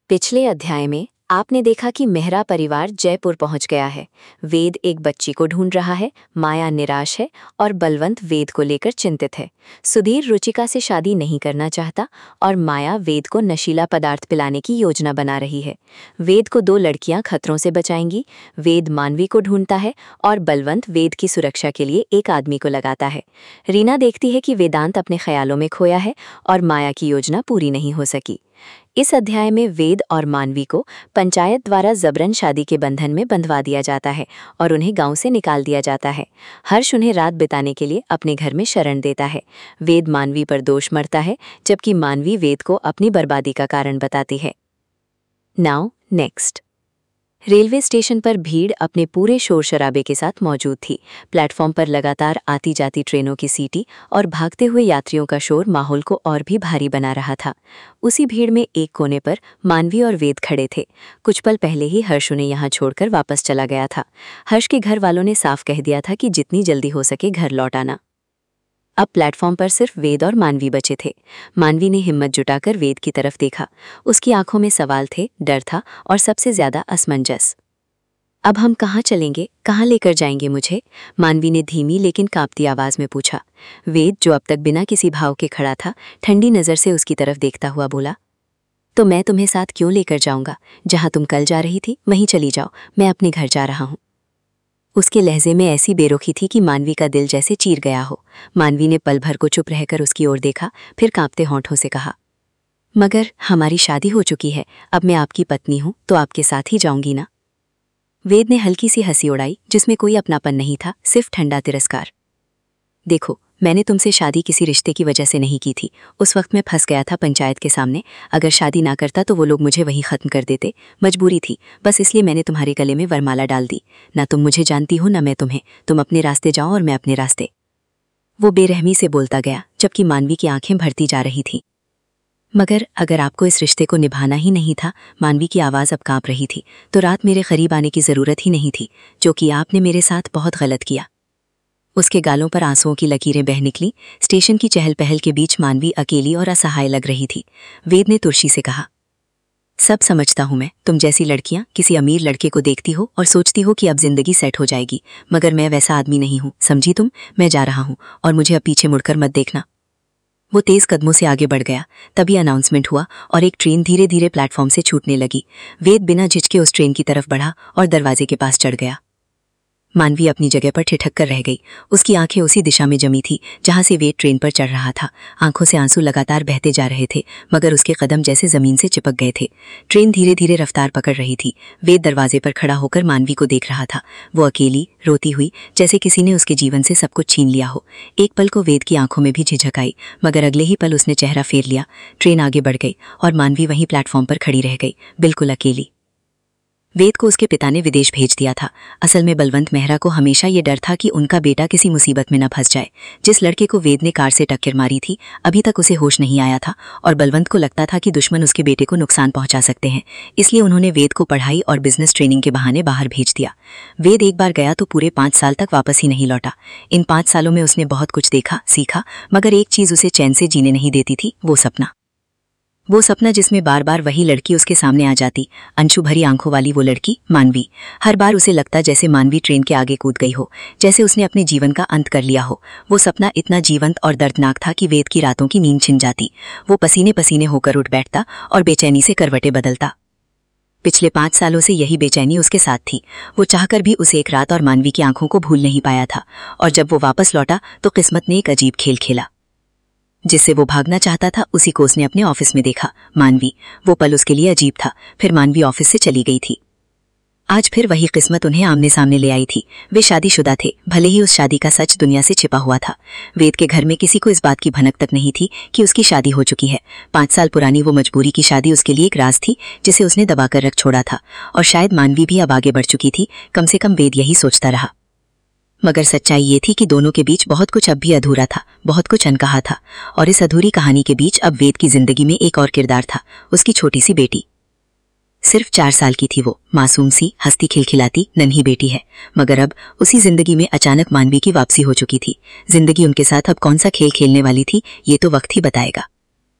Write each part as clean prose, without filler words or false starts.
पिछले अध्याय में आपने देखा कि मेहरा परिवार जयपुर पहुंच गया है। वेद एक बच्ची को ढूंढ रहा है, माया निराश है और बलवंत वेद को लेकर चिंतित है। सुधीर रुचिका से शादी नहीं करना चाहता और माया वेद को नशीला पदार्थ पिलाने की योजना बना रही है। वेद को दो लड़कियां खतरों से बचाएंगी। वेद मानवी को ढूंढता है और बलवंत वेद की सुरक्षा के लिए एक आदमी को लगाता है। रीना देखती है कि वेदांत अपने ख्यालों में खोया है और माया की योजना पूरी नहीं हो सकी। इस अध्याय में वेद और मानवी को पंचायत द्वारा जबरन शादी के बंधन में बंधवा दिया जाता है और उन्हें गांव से निकाल दिया जाता है। हर्ष उन्हें रात बिताने के लिए अपने घर में शरण देता है। वेद मानवी पर दोष मढ़ता है, जबकि मानवी वेद को अपनी बर्बादी का कारण बताती है। Now next. रेलवे स्टेशन पर भीड़ अपने पूरे शोर शराबे के साथ मौजूद थी। प्लेटफॉर्म पर लगातार आती जाती ट्रेनों की सीटी और भागते हुए यात्रियों का शोर माहौल को और भी भारी बना रहा था। उसी भीड़ में एक कोने पर मानवी और वेद खड़े थे। कुछ पल पहले ही हर्ष उन्हें यहाँ छोड़कर वापस चला गया था। हर्ष के घर वालों ने साफ कह दिया था कि जितनी जल्दी हो सके घर लौट आना। अब प्लेटफॉर्म पर सिर्फ वेद और मानवी बचे थे। मानवी ने हिम्मत जुटाकर वेद की तरफ देखा। उसकी आंखों में सवाल थे, डर था और सबसे ज्यादा असमंजस। अब हम कहाँ चलेंगे, कहाँ लेकर जाएंगे मुझे? मानवी ने धीमी लेकिन कांपती आवाज में पूछा। वेद, जो अब तक बिना किसी भाव के खड़ा था, ठंडी नजर से उसकी तरफ देखता हुआ बोला, तो मैं तुम्हें साथ क्यों लेकर जाऊंगा? जहां तुम कल जा रही थी वहीं चली जाओ, मैं अपने घर जा रहा हूं। उसके लहजे में ऐसी बेरुखी थी कि मानवी का दिल जैसे चीर गया हो। मानवी ने पल भर को चुप रहकर उसकी ओर देखा, फिर कांपते होंठों से कहा, मगर हमारी शादी हो चुकी है, अब मैं आपकी पत्नी हूं तो आपके साथ ही जाऊंगी ना? वेद ने हल्की सी हंसी उड़ाई, जिसमें कोई अपनापन नहीं था, सिर्फ ठंडा तिरस्कार। देखो, मैंने तुमसे शादी किसी रिश्ते की वजह से नहीं की थी। उस वक्त मैं फंस गया था पंचायत के सामने। अगर शादी ना करता तो वो लोग मुझे वहीं खत्म कर देते। मजबूरी थी, बस इसलिए मैंने तुम्हारे गले में वरमाला डाल दी। ना तुम मुझे जानती हो ना मैं तुम्हें। तुम अपने रास्ते जाओ और मैं अपने रास्ते। वो बेरहमी से बोलता गया, जबकि मानवी की आंखें भरती जा रही थी। मगर अगर आपको इस रिश्ते को निभाना ही नहीं था, मानवी की आवाज़ अब कांप रही थी, तो रात मेरे करीब आने की ज़रूरत ही नहीं थी, जो कि आपने मेरे साथ बहुत गलत किया। उसके गालों पर आंसुओं की लकीरें बह निकली। स्टेशन की चहल पहल के बीच मानवी अकेली और असहाय लग रही थी। वेद ने तुर्शी से कहा, सब समझता हूं मैं। तुम जैसी लड़कियां किसी अमीर लड़के को देखती हो और सोचती हो कि अब जिंदगी सेट हो जाएगी, मगर मैं वैसा आदमी नहीं हूं, समझी तुम? मैं जा रहा हूं और मुझे अब पीछे मुड़कर मत देखना। वो तेज कदमों से आगे बढ़ गया। तभी अनाउंसमेंट हुआ और एक ट्रेन धीरे धीरे प्लेटफॉर्म से छूटने लगी। वेद बिना झिझके उस ट्रेन की तरफ बढ़ा और दरवाजे के पास चढ़ गया। मानवी अपनी जगह पर ठिठक कर रह गई। उसकी आंखें उसी दिशा में जमी थी जहां से वेद ट्रेन पर चढ़ रहा था। आंखों से आंसू लगातार बहते जा रहे थे, मगर उसके कदम जैसे जमीन से चिपक गए थे। ट्रेन धीरे धीरे रफ्तार पकड़ रही थी। वेद दरवाजे पर खड़ा होकर मानवी को देख रहा था। वो अकेली, रोती हुई, जैसे किसी ने उसके जीवन से सब कुछ छीन लिया हो। एक पल को वेद की आंखों में भी झिझक आई, मगर अगले ही पल उसने चेहरा फेर लिया। ट्रेन आगे बढ़ गई और मानवी वहीं प्लेटफॉर्म पर खड़ी रह गई, बिल्कुल अकेली। वेद को उसके पिता ने विदेश भेज दिया था। असल में बलवंत मेहरा को हमेशा ये डर था कि उनका बेटा किसी मुसीबत में न फंस जाए। जिस लड़के को वेद ने कार से टक्कर मारी थी, अभी तक उसे होश नहीं आया था और बलवंत को लगता था कि दुश्मन उसके बेटे को नुकसान पहुंचा सकते हैं। इसलिए उन्होंने वेद को पढ़ाई और बिजनेस ट्रेनिंग के बहाने बाहर भेज दिया। वेद एक बार गया तो पूरे 5 साल तक वापस ही नहीं लौटा। इन 5 सालों में उसने बहुत कुछ देखा, सीखा, मगर एक चीज उसे चैन से जीने नहीं देती थी, वो सपना जिसमें बार बार वही लड़की उसके सामने आ जाती, अंशु भरी आंखों वाली वो लड़की, मानवी। हर बार उसे लगता जैसे मानवी ट्रेन के आगे कूद गई हो, जैसे उसने अपने जीवन का अंत कर लिया हो। वो सपना इतना जीवंत और दर्दनाक था कि वेद की रातों की नींद छिन जाती। वो पसीने पसीने होकर उठ बैठता और बेचैनी से करवटें बदलता। पिछले 5 सालों से यही बेचैनी उसके साथ थी। वो चाहकर भी उस एक रात और मानवी की आंखों को भूल नहीं पाया था। और जब वो वापस लौटा तो किस्मत ने एक अजीब खेल खेला। जिससे वो भागना चाहता था, उसी को उसने अपने ऑफिस में देखा, मानवी। वो पल उसके लिए अजीब था। फिर मानवी ऑफिस से चली गई थी। आज फिर वही किस्मत उन्हें आमने सामने ले आई थी। वे शादीशुदा थे, भले ही उस शादी का सच दुनिया से छिपा हुआ था। वेद के घर में किसी को इस बात की भनक तक नहीं थी कि उसकी शादी हो चुकी है। 5 साल पुरानी वो मजबूरी की शादी उसके लिए एक राज थी, जिसे उसने दबाकर रख छोड़ा था। और शायद मानवी भी अब आगे बढ़ चुकी थी, कम से कम वेद यही सोचता रहा। मगर सच्चाई ये थी कि दोनों के बीच बहुत कुछ अब भी अधूरा था, बहुत कुछ अनकहा था। और इस अधूरी कहानी के बीच अब वेद की जिंदगी में एक और किरदार था, उसकी छोटी सी बेटी। सिर्फ 4 साल की थी वो, मासूम सी, हंसती खिलखिलाती नन्ही बेटी है। मगर अब उसी जिंदगी में अचानक मानवी की वापसी हो चुकी थी। जिंदगी उनके साथ अब कौन सा खेल खेलने वाली थी, ये तो वक्त ही बताएगा।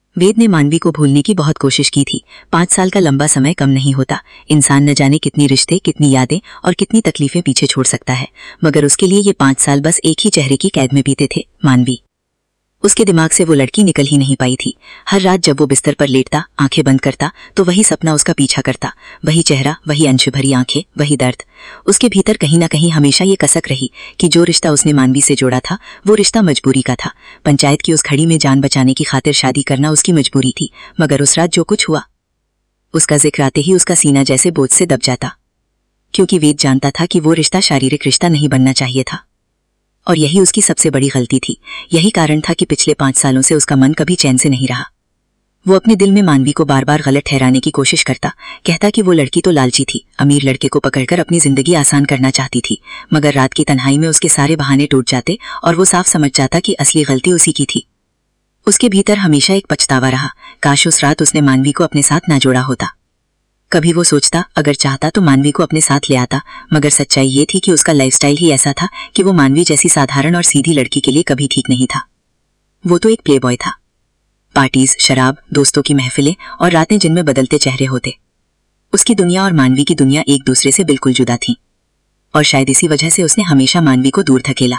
वेद ने मानवी को भूलने की बहुत कोशिश की थी। 5 साल का लंबा समय कम नहीं होता। इंसान न जाने कितनी रिश्ते, कितनी यादें और कितनी तकलीफें पीछे छोड़ सकता है, मगर उसके लिए ये 5 साल बस एक ही चेहरे की कैद में बीते थे, मानवी। उसके दिमाग से वो लड़की निकल ही नहीं पाई थी। हर रात जब वो बिस्तर पर लेटता, आंखें बंद करता, तो वही सपना उसका पीछा करता। वही चेहरा, वही अंश भरी आंखें, वही दर्द। उसके भीतर कहीं ना कहीं हमेशा ये कसक रही कि जो रिश्ता उसने मानवी से जोड़ा था, वो रिश्ता मजबूरी का था। पंचायत की उस घड़ी में जान बचाने की खातिर शादी करना उसकी मजबूरी थी। मगर उस रात जो कुछ हुआ, उसका जिक्र आते ही उसका सीना जैसे बोझ से दब जाता, क्योंकि वेद जानता था कि वो रिश्ता शारीरिक रिश्ता नहीं बनना चाहिए था। और यही उसकी सबसे बड़ी गलती थी। यही कारण था कि पिछले 5 सालों से उसका मन कभी चैन से नहीं रहा। वो अपने दिल में मानवी को बार बार गलत ठहराने की कोशिश करता, कहता कि वो लड़की तो लालची थी, अमीर लड़के को पकड़कर अपनी जिंदगी आसान करना चाहती थी। मगर रात की तन्हाई में उसके सारे बहाने टूट जाते और वो साफ समझ जाता कि असली गलती उसी की थी। उसके भीतर हमेशा एक पछतावा रहा, काश उस रात उसने मानवी को अपने साथ ना जोड़ा होता। कभी वो सोचता, अगर चाहता तो मानवी को अपने साथ ले आता, मगर सच्चाई ये थी कि उसका लाइफस्टाइल ही ऐसा था कि वो मानवी जैसी साधारण और सीधी लड़की के लिए कभी ठीक नहीं था। वो तो एक प्लेबॉय था। पार्टीज, शराब, दोस्तों की महफिलें और रातें जिनमें बदलते चेहरे होते। उसकी दुनिया और मानवी की दुनिया एक दूसरे से बिल्कुल जुदा थी, और शायद इसी वजह से उसने हमेशा मानवी को दूर धकेला।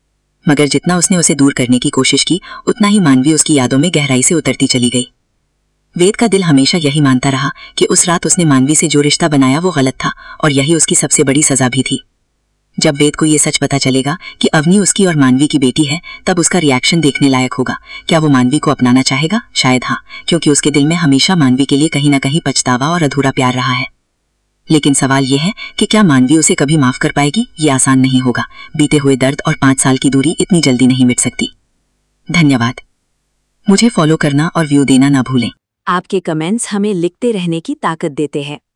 मगर जितना उसने उसे दूर करने की कोशिश की, उतना ही मानवी उसकी यादों में गहराई से उतरती चली गई। वेद का दिल हमेशा यही मानता रहा कि उस रात उसने मानवी से जो रिश्ता बनाया वो गलत था, और यही उसकी सबसे बड़ी सजा भी थी। जब वेद को ये सच पता चलेगा कि अवनी उसकी और मानवी की बेटी है, तब उसका रिएक्शन देखने लायक होगा। क्या वो मानवी को अपनाना चाहेगा? शायद हाँ, क्योंकि उसके दिल में हमेशा मानवी के लिए कहीं ना कहीं पछतावा और अधूरा प्यार रहा है। लेकिन सवाल यह है कि क्या मानवी उसे कभी माफ कर पाएगी? ये आसान नहीं होगा। बीते हुए दर्द और 5 साल की दूरी इतनी जल्दी नहीं मिट सकती। धन्यवाद। मुझे फॉलो करना और व्यू देना ना भूलें। आपके कमेंट्स हमें लिखते रहने की ताकत देते हैं।